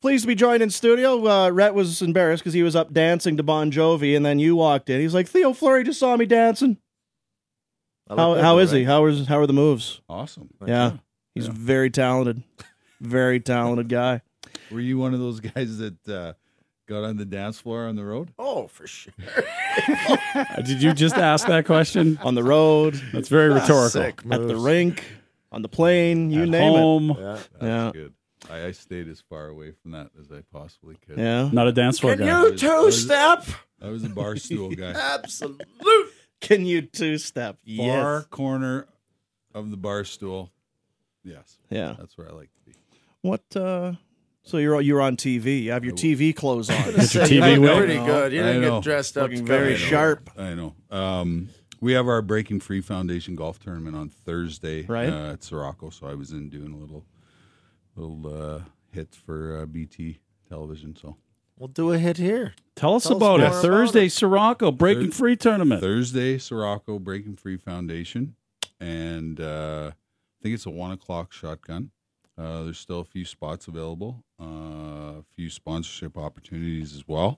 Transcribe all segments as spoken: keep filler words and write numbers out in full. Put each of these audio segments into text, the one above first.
Pleased to be joined in studio. Uh, Rhett was embarrassed because he was up dancing to Bon Jovi, and then you walked in. He's like, Theo Fleury just saw me dancing. How how is he? How is how are the moves? Awesome. Yeah, he's yeah. very talented. Very talented guy. Were you one of those guys that uh, got on the dance floor on the road? Oh, for sure. Did you just ask that question? On the road. That's very rhetorical. Sick At the moves. rink, on the plane, you At name home. Yeah. That's Yeah. good. I, I stayed as far away from that as I possibly could. it. Yeah. Not a dance floor Can guy. you two-step? I was a bar stool guy. Absolute. Can you two-step? Far Yes. corner of the bar stool. Yes. Yeah. That's where I like to be. What, uh... So you're you're on T V. You have your T V clothes on. Get your You T V look wig. pretty good. You I didn't know. get dressed up. Looking to come very in. sharp. I know. Um, we have our Breaking Free Foundation golf tournament on Thursday Right. uh, at Sirocco, so I was in doing a little little uh, hits for uh, B T television. So We'll do a hit here. Tell us Tell us about more it. about Thursday, it. Sirocco, Breaking Thur- Free Tournament. Thursday, Sirocco Breaking Free Foundation, and uh, I think it's a one o'clock shotgun. Uh, there's still a few spots available, uh, a few sponsorship opportunities as well.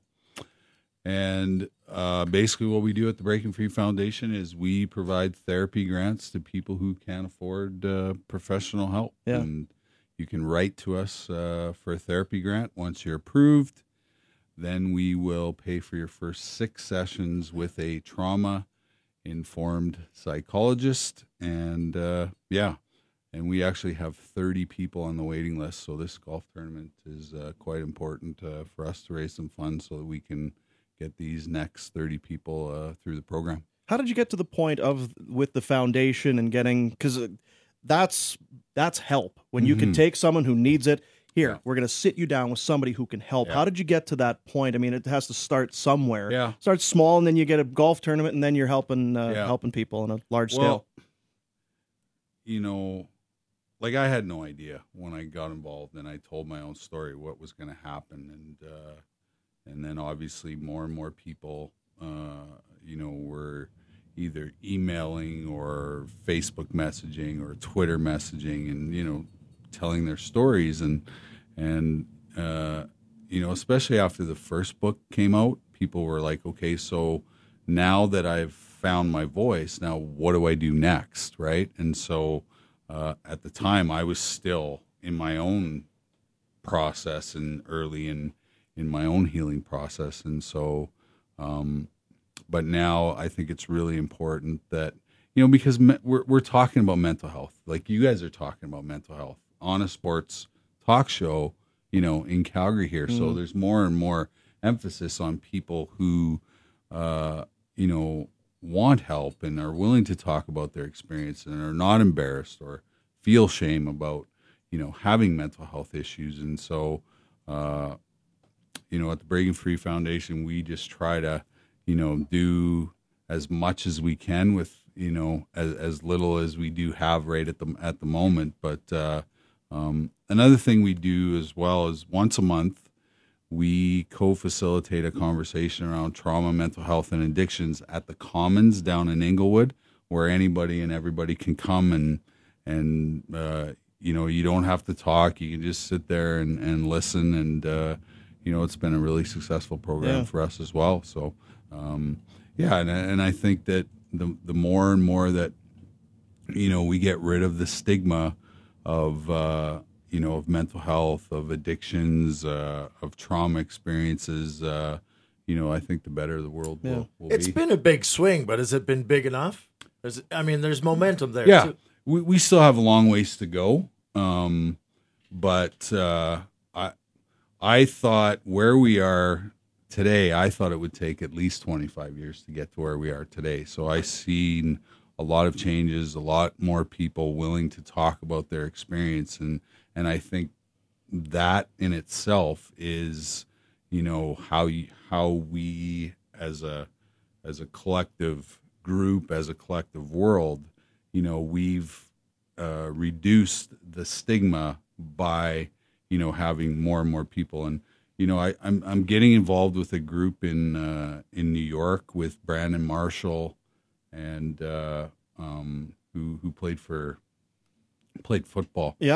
And uh, basically, what we do at the Breaking Free Foundation is we provide therapy grants to people who can't afford uh, professional help. Yeah. And you can write to us uh, for a therapy grant. Once you're approved, then we will pay for your first six sessions with a trauma-informed psychologist. And uh, yeah, and we actually have thirty people on the waiting list. So this golf tournament is uh, quite important uh, for us to raise some funds so that we can get these next thirty people uh, through the program. How did you get to the point of with the foundation and getting, because that's that's help when you can Mhm. take someone who needs it. Here, Yeah. we're going to sit you down with somebody who can help. Yeah. How did you get to that point? I mean, it has to start somewhere. Yeah. Start small, and then you get a golf tournament, and then you're helping uh, Yeah. helping people on a large Well, scale. you know, like I had no idea when I got involved, and I told my own story what was going to happen, and uh, and then obviously more and more people, uh, you know, were either emailing or Facebook messaging or Twitter messaging, and you know, telling their stories, and and uh, you know, especially after the first book came out, people were like, okay, so now that I've found my voice, now what do I do next, right? And so uh, at the time, I was still in my own process and early in in my own healing process, and so. Um, but now I think it's really important that, you know, because me, we're we're talking about mental health, like you guys are talking about mental health on a sports talk show, you know, in Calgary here. So Mm. there's more and more emphasis on people who, uh, you know, want help and are willing to talk about their experience and are not embarrassed or feel shame about, you know, having mental health issues. And so, uh, you know, at the Breaking Free Foundation, we just try to, you know, do as much as we can with, you know, as, as little as we do have right at the at the moment. But uh, um, another thing we do as well is once a month, we co-facilitate a conversation around trauma, mental health, and addictions at the Commons down in Inglewood, where anybody and everybody can come and and uh, you know, you don't have to talk. You can just sit there and, and listen. And uh, you know, it's been a really successful program Yeah. for us as well. So. Um, yeah, and and I think that the the more and more that, you know, we get rid of the stigma of uh, you know, of mental health, of addictions, uh, of trauma experiences, uh, you know, I think the better the world Yeah. will, will It's be. been a big swing, but has it been big enough? There's, I mean, there's momentum there. Yeah, too. we we still have a long ways to go, um, but uh, I I thought where we are today, I thought it would take at least twenty-five years to get to where we are today. So I've seen a lot of changes, a lot more people willing to talk about their experience. And, and I think that in itself is, you know, how you, how we as a, as a collective group, as a collective world, you know, we've uh, reduced the stigma by, you know, having more and more people. And, you know, I, I'm I'm getting involved with a group in uh, in New York with Brandon Marshall, and uh, um, who who played for played football. Yeah.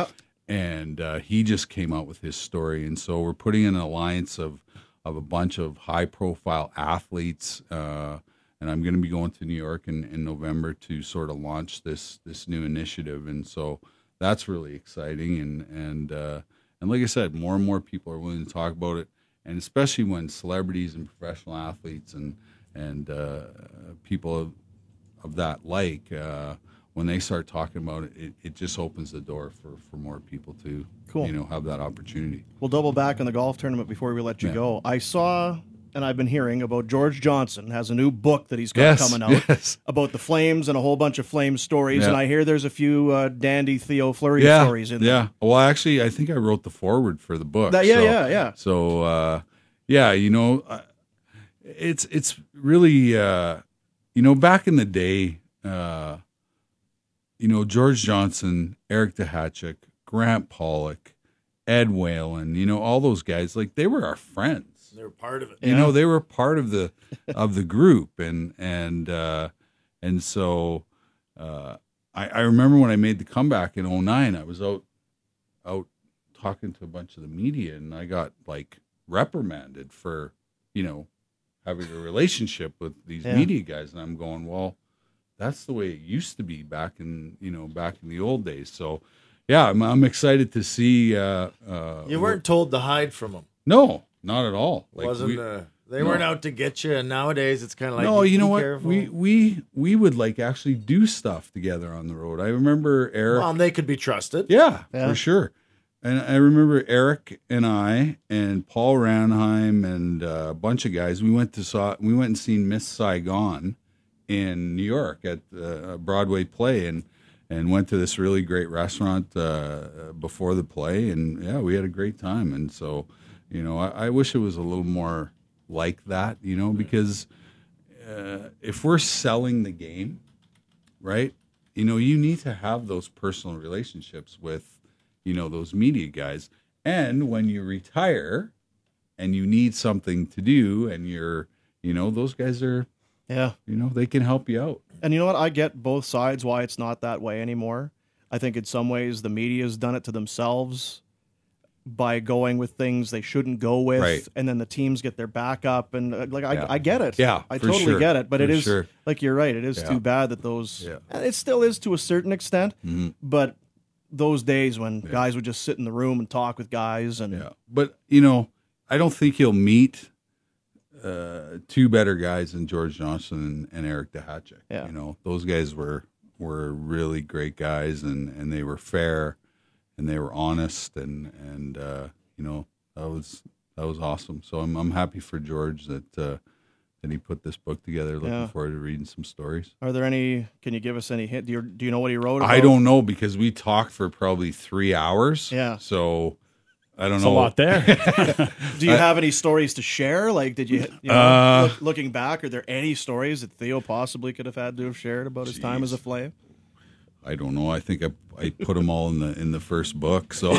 and uh, he just came out with his story. And so we're putting in an alliance of of a bunch of high profile athletes. Uh, and I'm going to be going to New York in, in November to sort of launch this this new initiative. And so that's really exciting. And and uh, and like I said, more and more people are willing to talk about it, and especially when celebrities and professional athletes and and uh, people of, of that like. Uh, when they start talking about it, it, it just opens the door for, for more people to, Cool. you know, have that opportunity. We'll double back on the golf tournament before we let you Yeah. go. I saw, and I've been hearing about George Johnson has a new book that he's got Yes, coming out yes. about the Flames and a whole bunch of Flames stories. Yeah. And I hear there's a few uh, dandy Theo Fleury Yeah, stories in yeah. Well, actually, I think I wrote the foreword for the book. there. That, yeah, so, yeah, yeah. So, uh, yeah, you know, uh, it's it's really, uh, you know, back in the day, uh, you know, George Johnson, Eric Duhatschek, Grant Pollock, Ed Whalen, you know, all those guys, like they were our friends. They're part of it. You know, they were part of the of the group, and and uh, and so uh, I, I remember when I made the comeback in oh nine, I was out out talking to a bunch of the media, and I got like reprimanded for, you know, having a relationship with these Yeah. media guys, and I'm going, well, that's the way it used to be back in, you know, back in the old days. So, yeah, I'm, I'm excited to see. Uh, uh, You weren't told to hide from them. No, not at all. Like Wasn't we, uh, they no. weren't out to get you? And nowadays it's kind of like no, you know be what? careful. We we we would like actually do stuff together on the road. I remember Eric. well, they could be trusted. Yeah, Yeah. for sure. And I remember Eric and I and Paul Ranheim and uh, a bunch of guys. We went to saw we went and seen Miss Saigon in New York at uh, a Broadway play, and and went to this really great restaurant uh, before the play, and yeah, we had a great time. And so, you know, I, I wish it was a little more like that, you know, because uh, if we're selling the game, right, you know, you need to have those personal relationships with, you know, those media guys. And when you retire and you need something to do, and you're, you know, those guys are, Yeah. you know, they can help you out. And you know what? I get both sides why it's not that way anymore. I think in some ways the media's done it to themselves by going with things they shouldn't go with, Right. and then the teams get their back up. And uh, like I, Yeah. I get it. Yeah, I for totally sure. get it. But For it is sure. like you're right. It is Yeah. too bad that those. Yeah. And it still is to a certain extent. Mhm. But those days when guys would just sit in the room and talk with guys, and Yeah. But, you know, I don't think he'll meet uh, two better guys than George Johnson and, and Eric Duhatschek. Yeah. You know, those guys were were really great guys, and, and they were fair, and they were honest, and and uh, you know, that was that was awesome. So I'm I'm happy for George that uh, that he put this book together. Looking Yeah. forward to reading some stories. are there any? Can you give us any hint? Do you, do you know what he wrote about? I don't know, because we talked for probably three hours. Yeah. So I don't It's know. a lot there. Do you have any stories to share? Like, did you, you know, Uh, look, looking back, are there any stories that Theo possibly could have had to have shared about his time as a Flame? I don't know. I think I I put them all in the in the first book. So,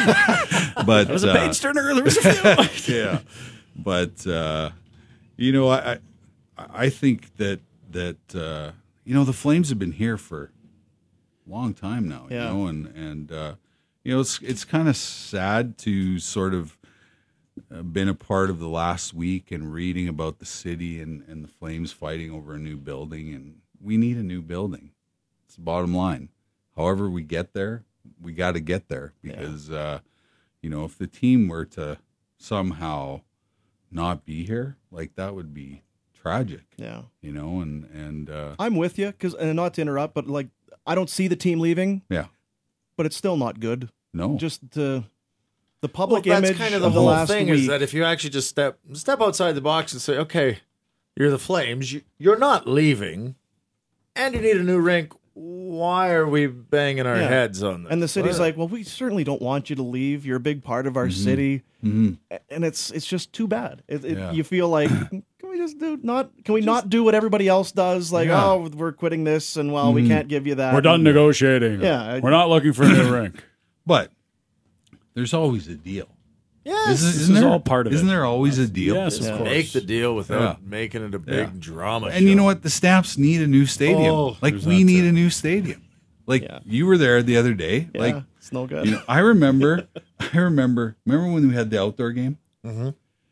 but There was a uh, page turner. There was a few. yeah, but uh, you know, I I- I think that that uh, you know, the Flames have been here for a long time now. Yeah. You know, and and uh, you know, it's it's kind of sad to sort of uh, been a part of the last week and reading about the city and and the Flames fighting over a new building, and we need a new building. It's the bottom line. However we get there, we got to get there, because uh, you know, if the team were to somehow not be here, like, that would be tragic. Yeah. You know, and and uh, I'm with you, because, and not to interrupt, but like, I don't see the team leaving, yeah, but it's still not good. no, Just the the Well, public that's image kind of of the the whole last thing week. is that if you actually just step step outside the box and say, okay, you're the Flames, you, you're not leaving, and you need a new rink. Why are we banging our Yeah. heads on this? and the city's What? like, well, we certainly don't want you to leave. You're a big part of our city, Mhm. A- and it's it's just too bad. It, it, Yeah. You feel like, can we just do not? Can we not do what everybody else does? Like, Yeah. oh, we're quitting this, and well, we can't give you that. We're done And- negotiating. Yeah, I- We're not looking for a new rink. but there's always a deal. yes, Isn't, This isn't is there, all part of Isn't it. there always a deal? Yes, of Yeah. course. make the deal without Yeah. making it a big Yeah. drama. And you show. know what? The Stamps need a new stadium. Oh, like, there's we that need too. a new stadium. Like Yeah. you were there the other day. Yeah, Like it's no good. you know, I remember, I remember, remember when we had the outdoor game, Mhm.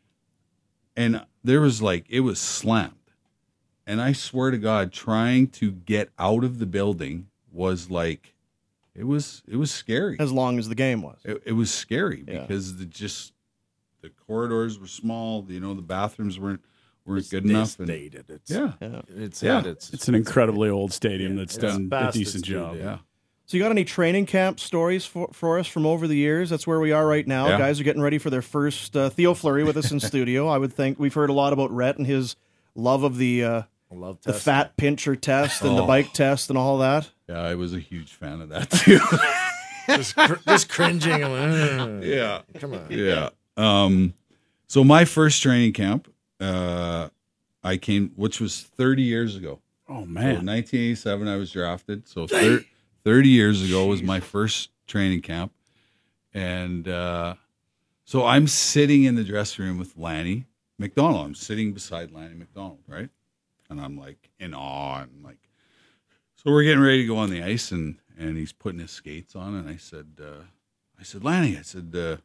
and there was like it was slammed, and I swear to God, trying to get out of the building was like, it was it was scary. As long as the game was. It, it was scary Yeah. because the just the corridors were small. You know, the bathrooms weren't weren't It's good enough. And, dated. It's, yeah, Yeah. It's, Yeah. It's, It's an incredibly old stadium that's It's done a fast, decent it's job. good, yeah. So you got any training camp stories for, for us from over the years? That's where we are right now. Yeah. Guys are getting ready for their first uh, Theo Fleury with us in studio. I would think we've heard a lot about Rhett and his love of the uh, I love the testing. fat pincher test and the Oh. bike test and all that. Yeah, I was a huge fan of that too. just, cr- just cringing. I'm like, "Ugh, yeah. come on. Yeah. Um, so my first training camp, uh, I came, which was thirty years ago. Oh, So man. nineteen eighty-seven, I was drafted. So thir- thirty years ago was my first training camp. And uh, so I'm sitting in the dressing room with Lanny McDonald. I'm sitting beside Lanny McDonald, right? And I'm like in awe. And like, so we're getting ready to go on the ice, and, and he's putting his skates on. And I said, uh, I said, Lanny, I said, uh,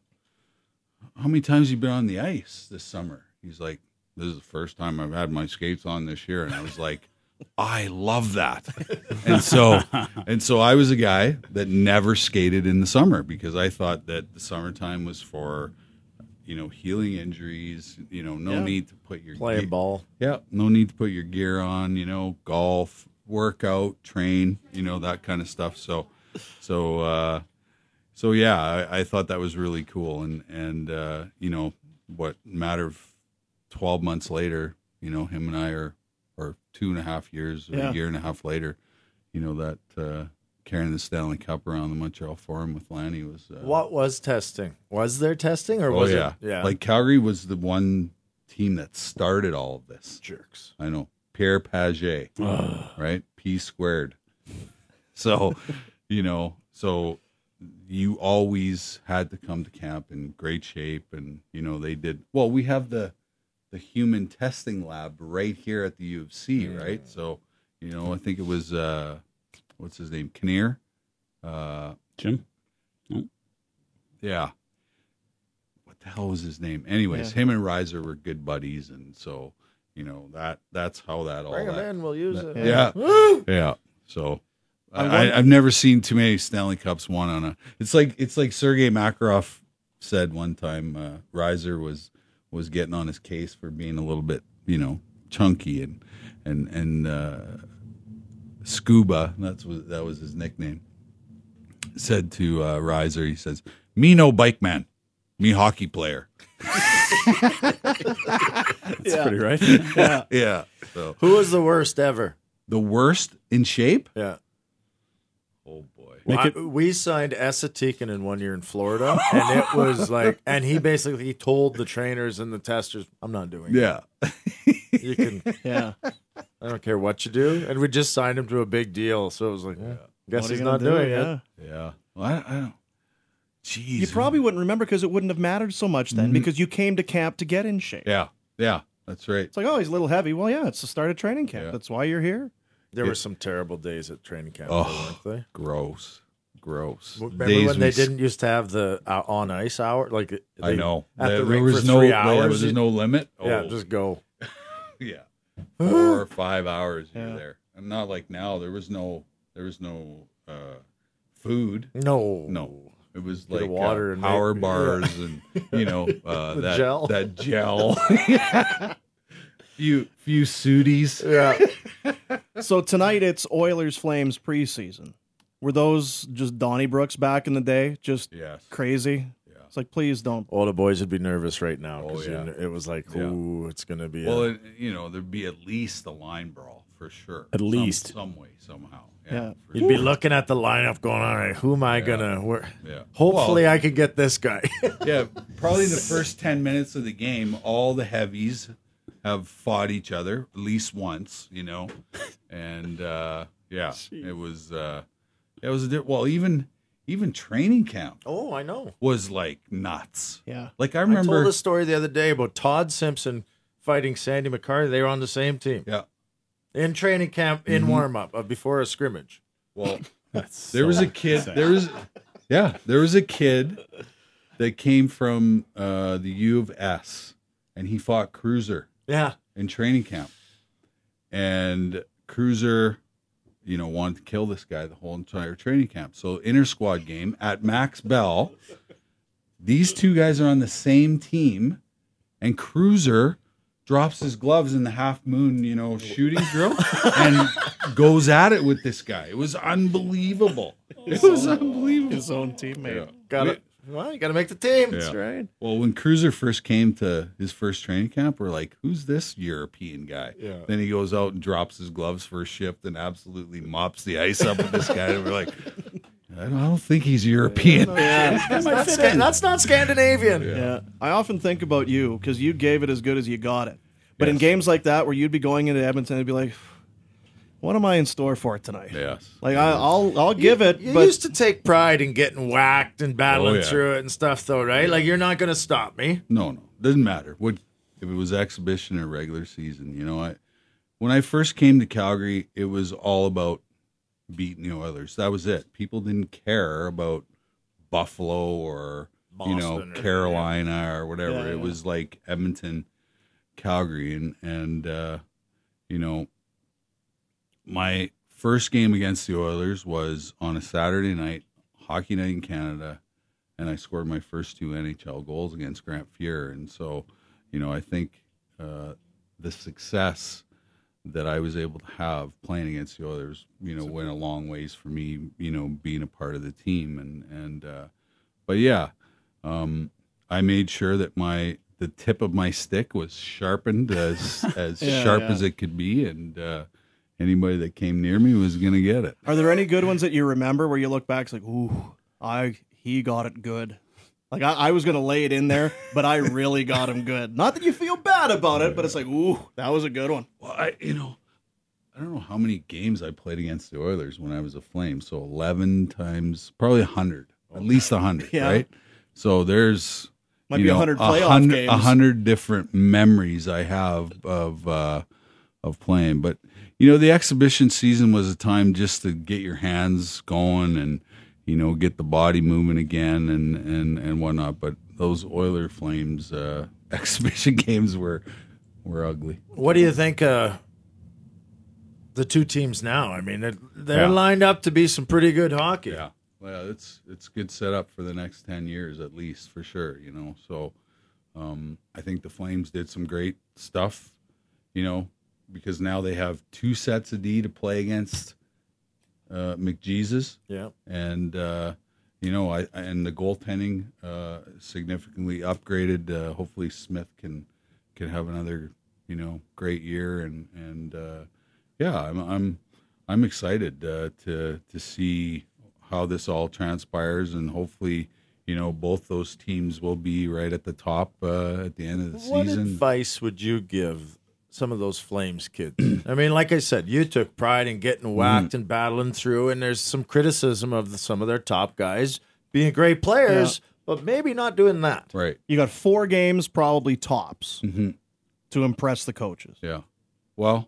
how many times have you been on the ice this summer? He's like, this is the first time I've had my skates on this year. And I was like, I love that. And so, and so I was a guy that never skated in the summer because I thought that the summertime was for, you know, healing injuries, you know, no Yeah. need to put your Playing ge- ball. Yeah. No need to put your gear on, you know, golf, workout, train, you know, that kind of stuff. So, so, uh, so yeah, I, I thought that was really cool. And, and, uh, you know, what matter of twelve months later, you know, him and I are, or two and a half years or Yeah. a year and a half later, you know, that, uh, carrying the Stanley Cup around the Montreal Forum with Lanny was, uh, What was testing? Was there testing or oh was yeah. it? Yeah. Like Calgary was the one team that started all of this. jerks. I know. Pierre Paget, right? P squared. So, you know, so you always had to come to camp in great shape. And, you know, they did, well, we have the, the human testing lab right here at the U of C, right? So, you know, I think it was, uh, what's his name? Kinnear? Uh, Jim? yeah. What the hell was his name? Anyways, Yeah. him and Reiser were good buddies. And so, you know, that, that's how that all Bring him that, in. We'll use that- it. yeah. Woo! Yeah. So I I, wonder- I, I've never seen too many Stanley Cups won on a. It's like it's like Sergei Makarov said one time. Uh, Reiser was was getting on his case for being a little bit, you know, chunky and and and uh, Scuba. That's what that was his nickname. Said to uh, Reiser, he says, "Me no bike man, me hockey player." That's pretty right. Yeah. Yeah. So Who was the worst ever? the worst in shape. Yeah. Oh boy. Make I- it- we signed Esa Tikkanen one year in Florida, and it was like, and he basically told the trainers and the testers, "I'm not doing Yeah. it. You can, Yeah. I don't care what you do." And we just signed him to a big deal, so it was like, eh, guess What are he's you not gonna do? doing Yeah. it. Yeah. Well, I, I don't. Jeez. You probably wouldn't remember because it wouldn't have mattered so much then Mhm. because you came to camp to get in shape. Yeah. Yeah. That's right. It's like, oh, he's a little heavy. Well, yeah, it's the start of training camp. Yeah. That's why you're here. There Yeah. were some terrible days at training camp, Oh. though, weren't Gross. Gross. they? Remember Days when they we s- didn't used to have the uh, on ice hour? Like they, I know. at there, the there rink was for no. three Yeah, hours. there's no limit. Oh, Yeah, just go. yeah. Four or five hours you're Yeah. there. And not like now. There was no. There was no uh, food. No, No. It was Get a like water uh, and power make- bars and you know uh, The that gel. that gel. few few sooties. Yeah. So tonight it's Oilers Flames preseason. Were those just Donnybrooks back in the day? Just Yes. crazy? Yeah. It's like, please don't. All the boys would be nervous right now because Oh, yeah. it was like, Yeah. ooh, it's gonna be. Well, a, it, you know, there'd be at least a line brawl for sure. At Some- least. some way, somehow. Yeah. Yeah, for you'd be looking at the lineup, going, "All right, who am I gonna?" Where, Yeah. hopefully, I could get this guy. Yeah, probably the first ten minutes of the game, all the heavies have fought each other at least once, you know, and uh, yeah, it was uh, it was a di- well, even even training camp oh, I know. was like nuts. Yeah. Like I I remember, told a story the other day about Todd Simpson fighting Sandy McCarthy. They were on the same team yeah. in training camp, in Mhm. warm up, uh, before a scrimmage. Well, That's There so was a kid. sad. There was, yeah, there was a kid that came from uh, the U of S, and he fought Cruiser Yeah. in training camp. And Cruiser, you know, wanted to kill this guy the whole entire training camp. So inter squad game at Max Bell, these two guys are on the same team, and Cruiser drops his gloves in the half moon, you know, shooting drill and goes at it with this guy. It was unbelievable. It was unbelievable. His own teammate. Yeah. Got it. Well, you got to make the team. Yeah. Right. Well, when Cruiser first came to his first training camp, we're like, who's this European guy? Yeah. Then he goes out and drops his gloves for a shift and absolutely mops the ice up with this guy. And we're like, I don't, I don't think he's European. Yeah. That's not, Scan- that's not Scandinavian. Yeah. I often think about you because you gave it as good as you got it. But in Yes. games like that where you'd be going into Edmonton and be like, what am I in store for tonight? Yes. Like I, I'll I'll give it, You but used to take pride in getting whacked and battling Oh, yeah. through it and stuff, though, right? Like, you're not going to stop me. No, no, doesn't matter. What if it was exhibition or regular season? You know, I when I first came to Calgary, it was all about beating the Oilers. That was it. People didn't care about Buffalo or you know Boston or- Carolina or whatever. Yeah, it yeah. was like Edmonton, Calgary, and and uh, you know, my first game against the Oilers was on a Saturday night, hockey night in Canada, and I scored my first two N H L goals against Grant Fuhr. And so, you know, I think uh, the success that I was able to have playing against the Oilers, you know, went a long ways for me, you know, being a part of the team. And, and uh, but yeah, um, I made sure that my, the tip of my stick was sharpened as, as Yeah, sharp yeah. as it could be. And, uh, anybody that came near me was going to get it. are there any good ones that you remember where you look back, it's like, ooh, I he got it good. Like I, I was gonna lay it in there, but I really got him good. Not that you feel bad about it, but it's like, ooh, that was a good one. Well, I, you know, I don't know how many games I played against the Oilers when I was a Flame. So eleven times, probably a hundred, at least a hundred, Yeah. right? So there's Might you be a know, hundred playoff hundred, games. a hundred different memories I have of uh, of playing. But you know, the exhibition season was a time just to get your hands going and you know get the body moving again and and and whatnot. But those Oiler Flames uh, exhibition games were were ugly. What do you think uh, the two teams now? I mean, they're, they're Yeah. lined up to be some pretty good hockey. Yeah, well, it's it's good setup for the next ten years at least for sure. You know, so um, I think the Flames did some great stuff. You know, because now they have two sets of D to play against uh, McJesus, Yeah. and uh, you know, I and the goaltending uh, significantly upgraded. Uh, hopefully, Smith can can have another you know great year, and and uh, yeah, I'm I'm I'm excited uh, to to see how this all transpires, and hopefully, you know, both those teams will be right at the top uh, at the end of the What season. advice would you give some of those Flames kids? I mean, like I said, you took pride in getting whacked Mm-hmm. and battling through, and there's some criticism of the, some of their top guys being great players, but maybe not doing that. Right? You got four games, probably tops, hmm to impress the coaches. Yeah. Well,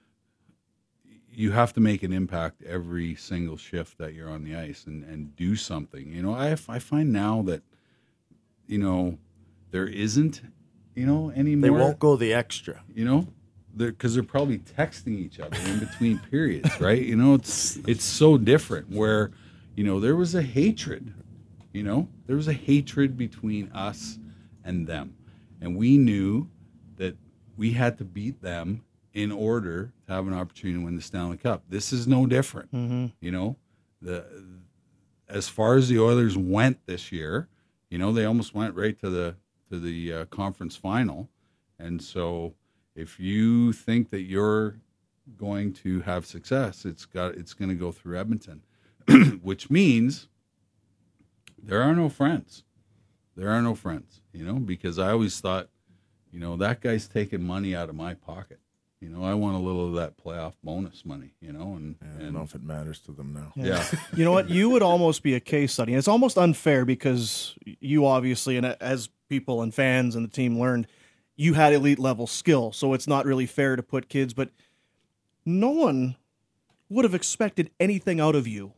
you have to make an impact every single shift that you're on the ice and, and do something. You know, I, I find now that, you know, there isn't, you know, anymore. They won't go the extra. You know, because they're, they're probably texting each other in between periods, right? You know, it's it's so different where, you know, there was a hatred, you know, there was a hatred between us and them. And we knew that we had to beat them in order to have an opportunity to win the Stanley Cup. This is no different. Mm-hmm. You know, the as far as the Oilers went this year, you know, they almost went right to the to the uh, conference final. And so if you think that you're going to have success, it's got it's going to go through Edmonton, which means there are no friends. There are no friends, you know, because I always thought, you know, that guy's taking money out of my pocket. You know, I want a little of that playoff bonus money, you know, and, I and don't know if it matters to them now. yeah. You know what? You would almost be a case study. And it's almost unfair because you obviously, and as people and fans and the team learned, you had elite level skill. So it's not really fair to put kids, but no one would have expected anything out of you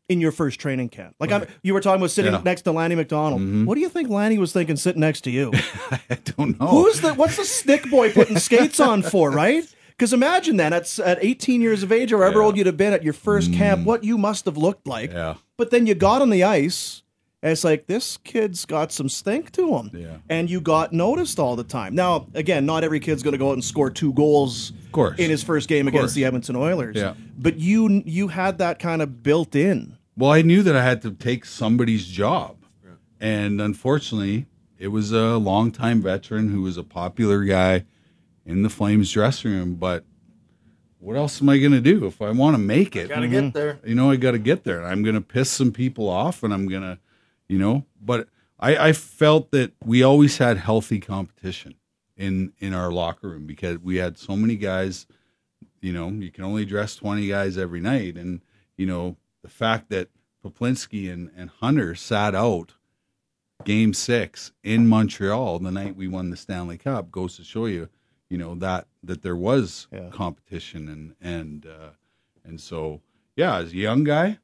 in your first training camp? Like I'm, you were talking about sitting Yeah. next to Lanny McDonald. Mhm. What do you think Lanny was thinking sitting next to you? I don't know. Who's the what's the stick boy putting skates on for, right? Because imagine then at at eighteen years of age or however Yeah. old you'd have been at your first camp, what you must have looked like. Yeah. But then you got on the ice, and it's like this kid's got some stink to him, Yeah. and you got noticed all the time. Now, again, not every kid's going to go out and score two goals Of course. in his first game against course. the Edmonton Oilers. Yeah. But you you had that kind of built in. Well, I knew that I had to take somebody's job. And unfortunately, it was a longtime veteran who was a popular guy in the Flames dressing room. But what else am I going to do if I want to make it? Gotta get there. You know, I got to get there. I'm going to piss some people off, and I'm going to, you know, but I, I felt that we always had healthy competition in, in our locker room because we had so many guys, you know, you can only dress twenty guys every night. And, you know, the fact that Poplinski and, and Hunter sat out game six in Montreal the night we won the Stanley Cup goes to show you, you know, that, that there was Yeah. competition. And, and, uh, and so, yeah, as a young guy,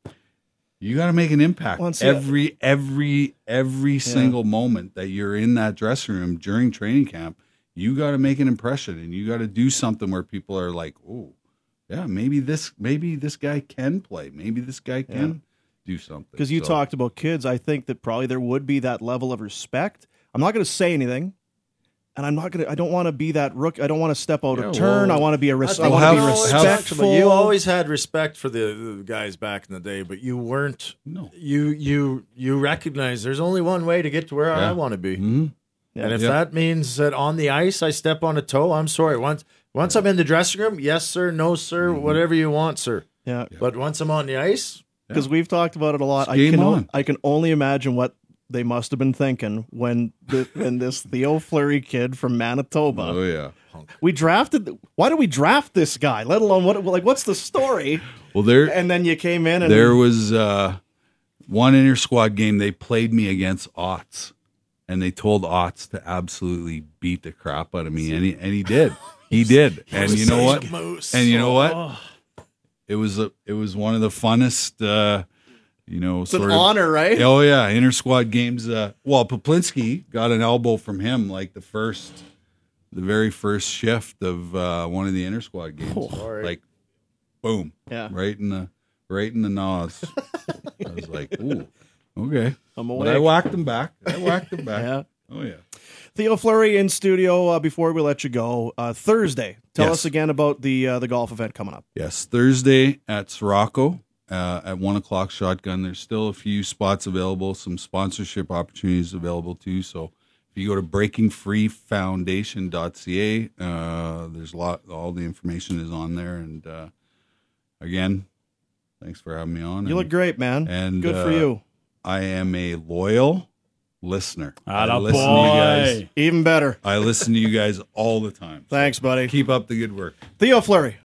you got to make an impact Well, and see, every, every, every single moment that you're in that dressing room during training camp. You got to make an impression, and you got to do something where people are like, "Oh, yeah, maybe this, maybe this guy can play. Maybe this guy can do something." Because you So, talked about kids, I think that probably there would be that level of respect. I'm not going to say anything, and I'm not going to. I don't want to be that rook. I don't want to step out Yeah, of turn. well, I want to be a. Res- I I, think want to have- be you always have- talked respectful. about- You always had respect for the, the guys back in the day, but you weren't. No. You you you recognize there's only one way to get to where Yeah. I want to be, Mhm. and if Yeah. that means that on the ice I step on a toe, I'm sorry. Once once I'm in the dressing room, yes sir, no sir, Mm-hmm. whatever you want, sir. Yeah, But once I'm on the ice, because we've talked about it a lot. It's I game can. o- on. I can only imagine what they must have been thinking when the, when this Theo Fleury kid from Manitoba. Oh yeah. We drafted. Why did we draft this guy? Let alone what? Like, what's the story? Well, there, And then you came in and there was uh, one inter squad game. They played me against Otts, and they told Otts to absolutely beat the crap out of me, and he and he did. He did. And you know what? And you know what? It was a, it was one of the funnest, uh, you know, it's an sort of. honor, right? Oh yeah, inter squad games. Uh, well, Poplinski got an elbow from him like the first, the very first shift of uh, one of the inter squad games. Sorry. Like, boom, Yeah. right in the right in the nose. I was like, ooh, okay. I'm But I awake. whacked him back. I whacked him back. Yeah. Oh yeah. Theo Fleury in studio. Uh, before we let you go, uh, Thursday. Tell Yes. us again about the uh, the golf event coming up. Yes, Thursday at Sirocco uh, at one o'clock shotgun. There's still a few spots available, some sponsorship opportunities available too. So if you go to breaking free foundation dot c a, uh, there's a lot, all the information is on there. And uh, again, thanks for having me on. You and, look great, man. and, Good for uh, you. I am a loyal listener. I Atta listen to you guys. boy. Even better. I listen to you guys all the time. So Thanks, buddy. keep up the good work. Theo Fleury.